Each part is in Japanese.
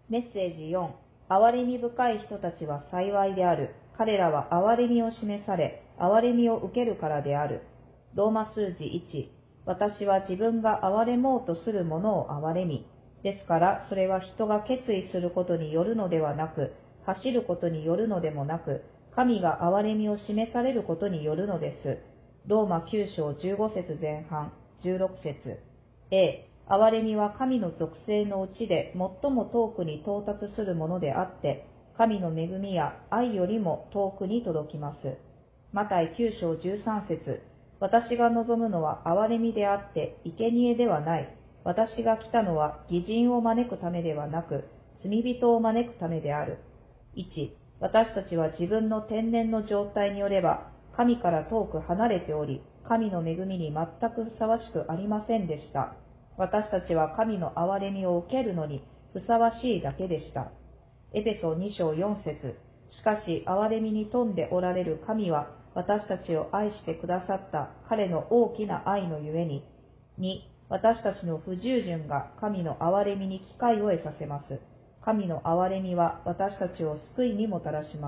メッセージ4、憐れみ深い人たちは幸いである。彼らは憐れみを示され、憐れみを受けるからである。ローマ数字1、私は自分が憐れもうとするものを憐れみ。ですから、それは人が決意することによるのではなく、走ることによるのでもなく、神が憐れみを示されることによるのです。ローマ9章15節前半、16節 A、憐れみは神の属性のうちで最も遠くに到達するものであって、神の恵みや愛よりも遠くに届きます。マタイ9章13節私が望むのは憐れみであって、生贄ではない。私が来たのは義人を招くためではなく、罪人を招くためである。1、私たちは自分の天然の状態によれば、神から遠く離れており、神の恵みに全くふさわしくありませんでした。私たちは神の憐れみを受けるのにふさわしいだけでした。エペソ2章4節しかし、憐れみに富んでおられる神は、私たちを愛してくださった彼の大きな愛のゆえに。2、私たちの不従順が神の憐れみに機会を得させます。神の憐れみは私たちを救いにもたらします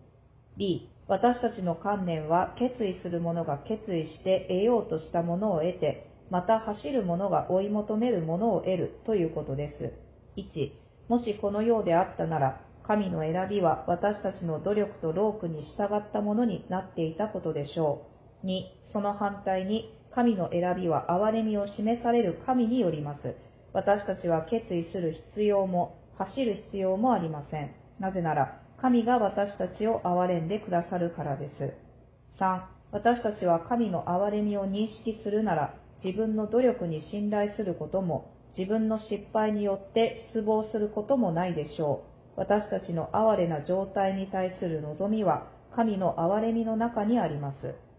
。B、私たちの観念は決意する者が決意して得ようとしたものを得て、また走る者が追い求めるものを得るということです。1、もしこのようであったなら、神の選びは私たちの努力と労苦に従ったものになっていたことでしょう。2、その反対に、神の選びは憐れみを示される神によります。私たちは決意する必要も、走る必要もありません。なぜなら、神が私たちを憐れんでくださるからです。3、私たちは神の憐れみを認識するなら、自分の努力に信頼することも、自分の失敗によって失望することもないでしょう。私たちの哀れな状態に対する望みは、神の憐れみの中にあります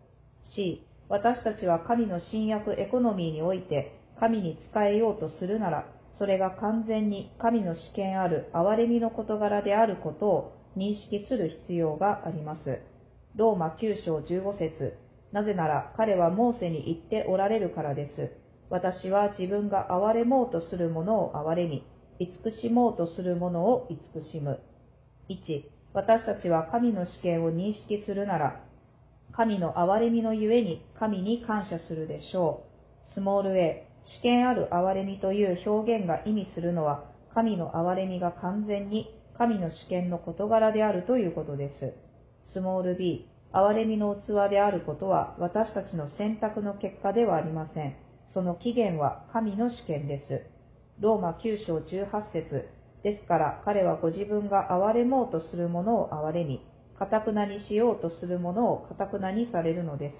。C、私たちは神の新約エコノミーにおいて、神に仕えようとするなら、それが完全に神の主権ある憐れみの事柄であることを認識する必要があります。ローマ9章15節なぜなら彼はモーセに言っておられるからです。私は自分が憐れもうとするものを憐れみ、慈しもうとするものを慈しむ。1、私たちは神の主権を認識するなら、神の憐れみのゆえに神に感謝するでしょう。スモール a、主権ある憐れみという表現が意味するのは、神の憐れみが完全に神の主権の事柄であるということです。スモール b、憐れみの器であることは私たちの選択の結果ではありません。その起源は神の主権です。ローマ9章18節ですから彼はご自分が憐れもうとするものを憐れみ、堅くなにしようとするものを堅くなにされるのです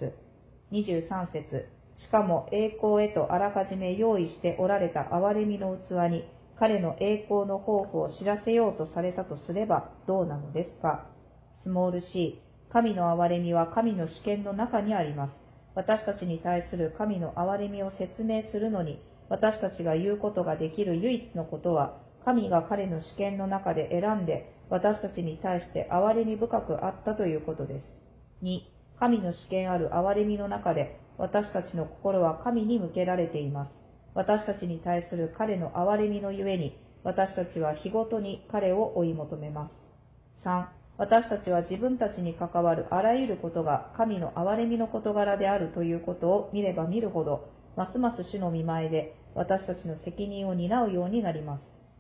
。23節しかも栄光へとあらかじめ用意しておられた憐れみの器に彼の栄光の抱負を知らせようとされたとすればどうなのですか。スモール c、神の憐れみは神の主権の中にあります。私たちに対する神の憐れみを説明するのに、私たちが言うことができる唯一のことは、神が彼の主権の中で選んで、私たちに対して憐れみ深くあったということです。2、神の主権ある憐れみの中で、私たちの心は神に向けられています。私たちに対する彼の憐れみのゆえに、私たちは日ごとに彼を追い求めます。3、私たちは自分たちに関わるあらゆることが神の憐れみの事柄であるということを見れば見るほど、ますます主の御前で私たちの責任を担うようになります。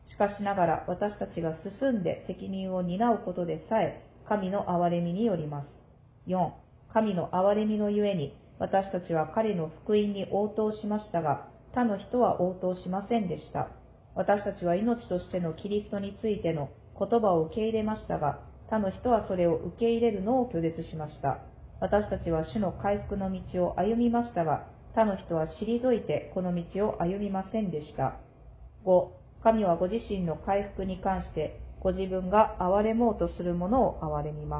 しかしながら私たちが進んで責任を担うことでさえ神の憐れみによります。4、神の憐れみのゆえに私たちは彼の福音に応答しましたが、他の人は応答しませんでした。私たちは命としてのキリストについての言葉を受け入れましたが、他の人はそれを受け入れるのを拒絶しました。私たちは主の回復の道を歩みましたが、他の人は退いてこの道を歩みませんでした。5、神はご自身の回復に関して、ご自分が憐れもうとするものを憐れみます。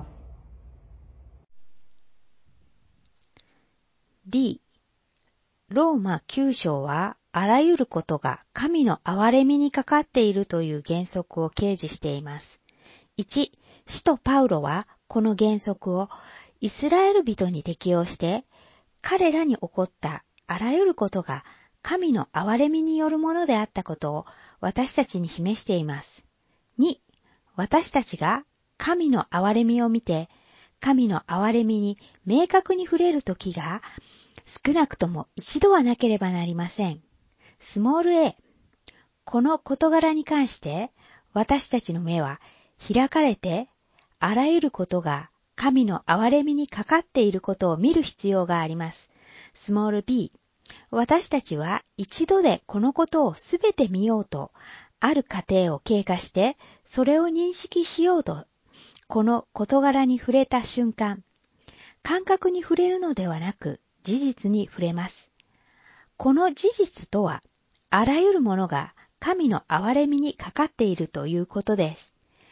D、ローマ9章は、あらゆることが神の憐れみにかかっているという原則を掲示しています。1、使徒パウロはこの原則をイスラエル人に適用して、彼らに起こったあらゆることが神の憐れみによるものであったことを私たちに示しています。 2、私たちが神の憐れみを見て、神の憐れみに明確に触れるときが、少なくとも一度はなければなりません。スモール a、この事柄に関して、私たちの目は開かれて、あらゆることが神の憐れみにかかっていることを見る必要があります。スモール b、私たちは一度でこのことをすべて見ようと、ある過程を経過して、それを認識しようと、この事柄に触れた瞬間、感覚に触れるのではなく、事実に触れます。この事実とは、あらゆるものが神の憐れみにかかっているということです。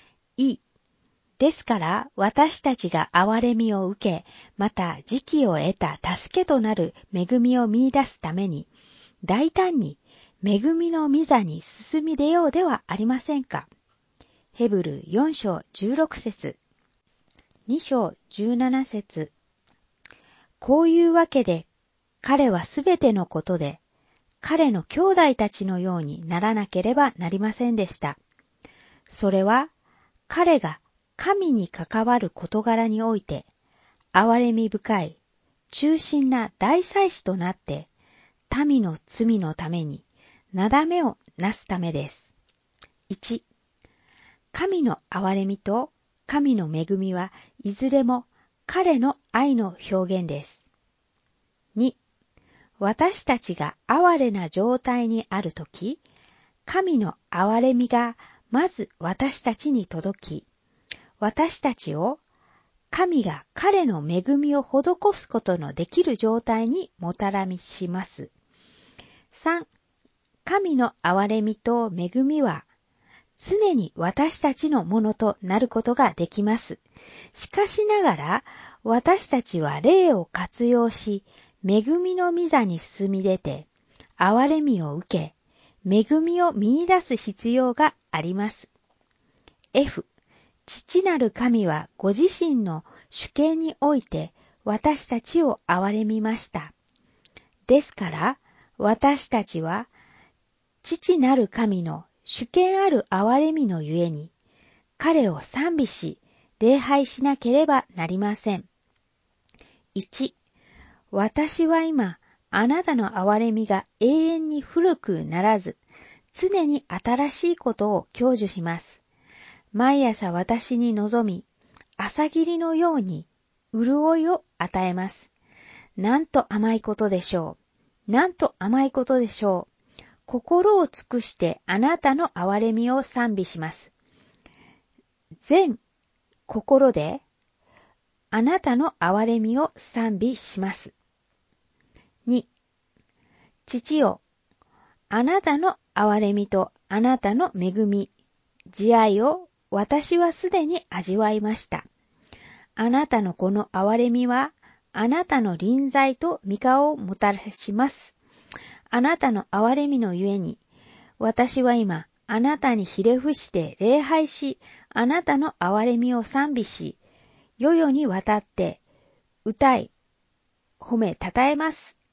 ですから私たちが憐れみを受け、また時期を得た助けとなる恵みを見出すために、大胆に恵みの御座に進み出ようではありませんか。ヘブル4章16節、2章17節。こういうわけで彼はすべてのことで、彼の兄弟たちのようにならなければなりませんでした。それは彼が神に関わる事柄において、憐れみ深い、忠心な大祭司となって、民の罪のために、なだめをなすためです。1、神の憐れみと神の恵みはいずれも彼の愛の表現です。2、私たちが哀れな状態にあるとき、神の憐れみがまず私たちに届き、私たちを神が彼の恵みを施すことのできる状態にもたらします。3、神の憐れみと恵みは常に私たちのものとなることができます。しかしながら私たちは霊を活用し、恵みの御座に進み出て、憐れみを受け、恵みを見出す必要があります。F、父なる神はご自身の主権において私たちを憐れみました。ですから私たちは父なる神の主権ある憐れみのゆえに彼を賛美し礼拝しなければなりません。1、私は今あなたの憐れみが永遠に古くならず常に新しいことを享受します。毎朝私に望み、朝霧のように潤いを与えます。なんと甘いことでしょう。なんと甘いことでしょう。心を尽くしてあなたの憐れみを賛美します。全心であなたの憐れみを賛美します。2、父よ、あなたの憐れみとあなたの恵み、慈愛を私はすでに味わいました。あなたのこの憐れみは、あなたの臨在と御顔をもたらします。あなたの憐れみのゆえに、私は今、あなたにひれ伏して礼拝し、あなたの憐れみを賛美し、世々にわたって歌い、褒めたたえます。